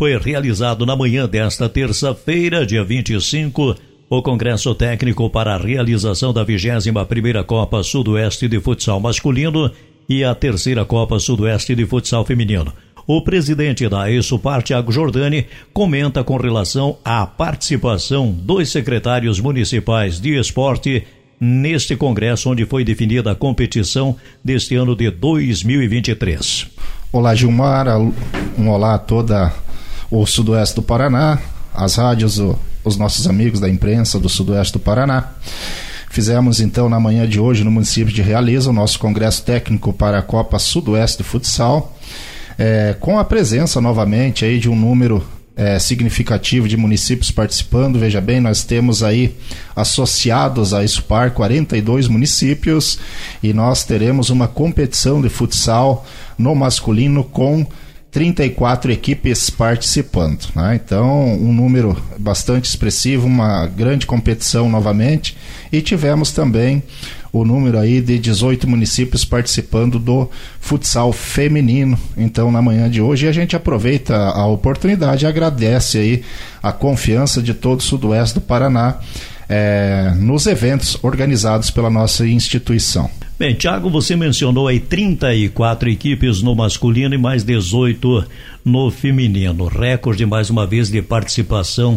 Foi realizado na manhã desta terça-feira, dia 25, o Congresso Técnico para a realização da 21ª Copa Sudoeste de Futsal Masculino e a 3ª Copa Sudoeste de Futsal Feminino. O presidente da ESUPAR, Thiago Giordani, comenta com relação à participação dos secretários municipais de esporte neste congresso, onde foi definida a competição deste ano de 2023. Olá, Gilmar, um olá a toda o Sudoeste do Paraná, as rádios, os nossos amigos da imprensa do Sudoeste do Paraná. Fizemos então na manhã de hoje no município de Realiza o nosso congresso técnico para a Copa Sudoeste de Futsal, com a presença novamente aí de um número significativo de municípios participando. Veja bem, nós temos aí associados a ESUPAR 42 municípios e nós teremos uma competição de futsal no masculino com 34 equipes participando, né? Então, um número bastante expressivo, uma grande competição novamente, e tivemos também o número aí de 18 municípios participando do futsal feminino, então, na manhã de hoje. E a gente aproveita a oportunidade e agradece aí a confiança de todo o Sudoeste do Paraná nos eventos organizados pela nossa instituição. Bem, Thiago, você mencionou aí 34 equipes no masculino e mais 18 no feminino. Recorde, mais uma vez, de participação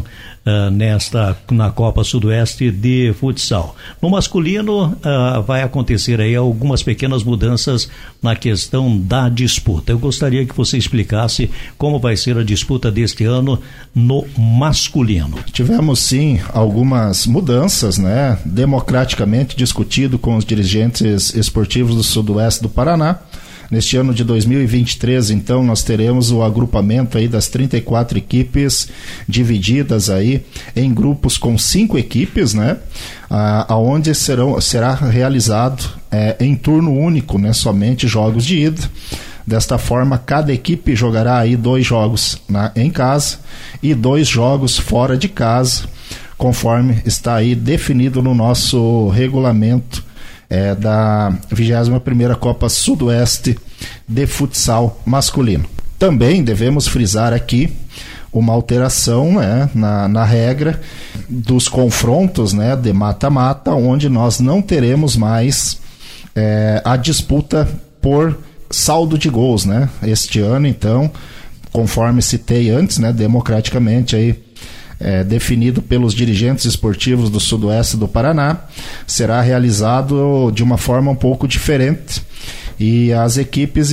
na Copa Sudoeste de Futsal. No masculino, vai acontecer aí algumas pequenas mudanças na questão da disputa. Eu gostaria que você explicasse como vai ser a disputa deste ano no masculino. Tivemos, sim, algumas mudanças, né? Democraticamente discutido com os dirigentes esportivos do Sudoeste do Paraná. Neste ano de 2023, então, nós teremos o agrupamento aí das 34 equipes divididas aí em grupos com 5 equipes, né? Aonde será realizado em turno único, né? Somente jogos de ida. Desta forma, cada equipe jogará aí 2 jogos em casa e 2 jogos fora de casa, conforme está aí definido no nosso regulamento da 21ª Copa Sudoeste de Futsal Masculino. Também devemos frisar aqui uma alteração, né, na regra dos confrontos, né, de mata-mata, onde nós não teremos mais a disputa por saldo de gols, né? Este ano, então, conforme citei antes, né, democraticamente aí definido pelos dirigentes esportivos do Sudoeste do Paraná, será realizado de uma forma um pouco diferente, e as equipes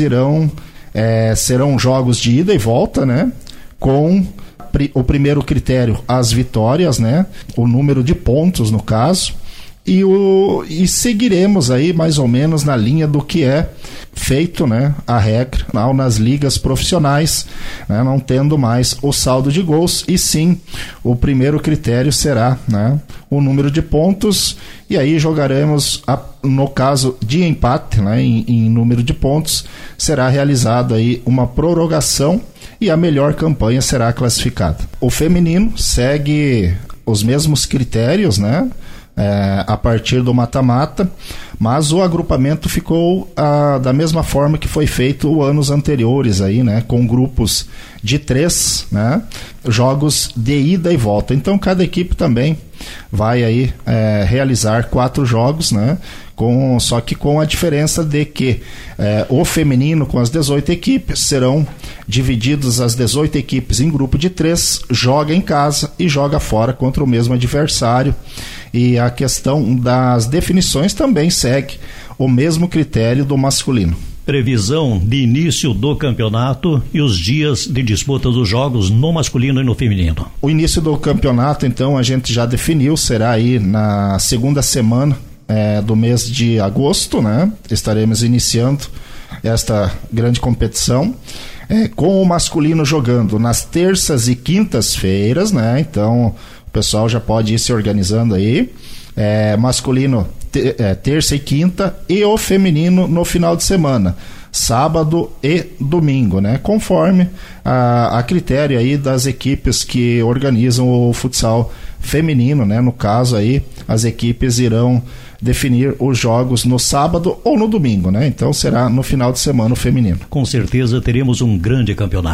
serão jogos de ida e volta, né, com o primeiro critério, as vitórias, né, o número de pontos no caso, e seguiremos aí mais ou menos na linha do que é feito, né, a regra nas ligas profissionais, né, não tendo mais o saldo de gols, e sim o primeiro critério será, né, o número de pontos, e aí jogaremos no caso de empate, né, em número de pontos, será realizado aí uma prorrogação e a melhor campanha será classificada. O feminino segue os mesmos critérios, né, a partir do mata-mata, mas o agrupamento ficou da mesma forma que foi feito anos anteriores aí, né, com grupos de 3, né, jogos de ida e volta. Então cada equipe também vai aí realizar 4 jogos, né, só que com a diferença de que o feminino, com as 18 equipes, serão divididos as 18 equipes em grupo de 3, joga em casa e joga fora contra o mesmo adversário. E a questão das definições também segue o mesmo critério do masculino. Previsão de início do campeonato e os dias de disputa dos jogos no masculino e no feminino. O início do campeonato, então, a gente já definiu, será aí na segunda semana do mês de agosto, né? Estaremos iniciando esta grande competição, com o masculino jogando nas terças e quintas-feiras, né? Então o pessoal já pode ir se organizando aí. Masculino terça e quinta, e o feminino no final de semana, sábado e domingo, né? Conforme a critério aí das equipes que organizam o futsal feminino, né? No caso aí, as equipes irão definir os jogos no sábado ou no domingo, né? Então será no final de semana o feminino. Com certeza teremos um grande campeonato.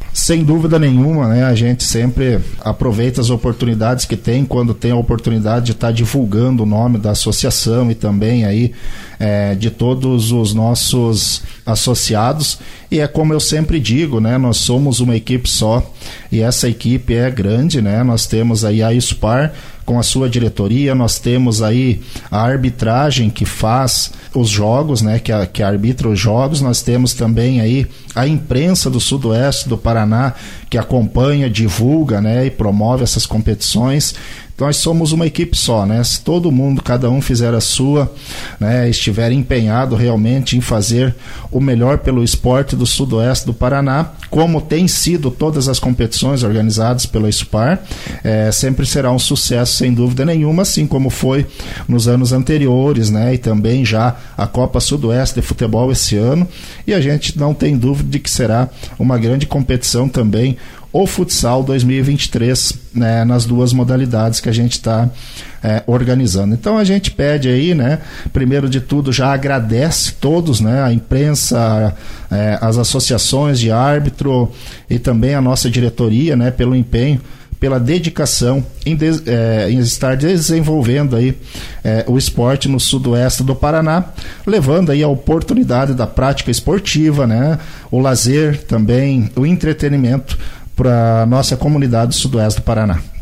Sem dúvida nenhuma, né? A gente sempre aproveita as oportunidades que tem, quando tem a oportunidade de estar divulgando o nome da associação e também aí de todos os nossos associados. E é como eu sempre digo, né? Nós somos uma equipe só e essa equipe é grande, né? Nós temos aí a ISPAR com a sua diretoria, nós temos aí a arbitragem que faz os jogos, né, que arbitra os jogos, nós temos também aí a imprensa do Sudoeste do Paraná que acompanha, divulga, né, e promove essas competições. Nós somos uma equipe só, né? Se todo mundo, cada um fizer a sua, né, estiver empenhado realmente em fazer o melhor pelo esporte do Sudoeste do Paraná, como tem sido todas as competições organizadas pela ISPAR, sempre será um sucesso sem dúvida nenhuma, assim como foi nos anos anteriores, né? E também já a Copa Sudoeste de Futebol esse ano, e a gente não tem dúvida de que será uma grande competição também o futsal 2023, né, nas duas modalidades que a gente está organizando. Então a gente pede aí, né, primeiro de tudo já agradece todos, né, a imprensa, as associações de árbitro e também a nossa diretoria, né, pelo empenho, pela dedicação em estar desenvolvendo aí o esporte no Sudoeste do Paraná, levando aí a oportunidade da prática esportiva, né, o lazer também, o entretenimento para a nossa comunidade do Sudoeste do Paraná.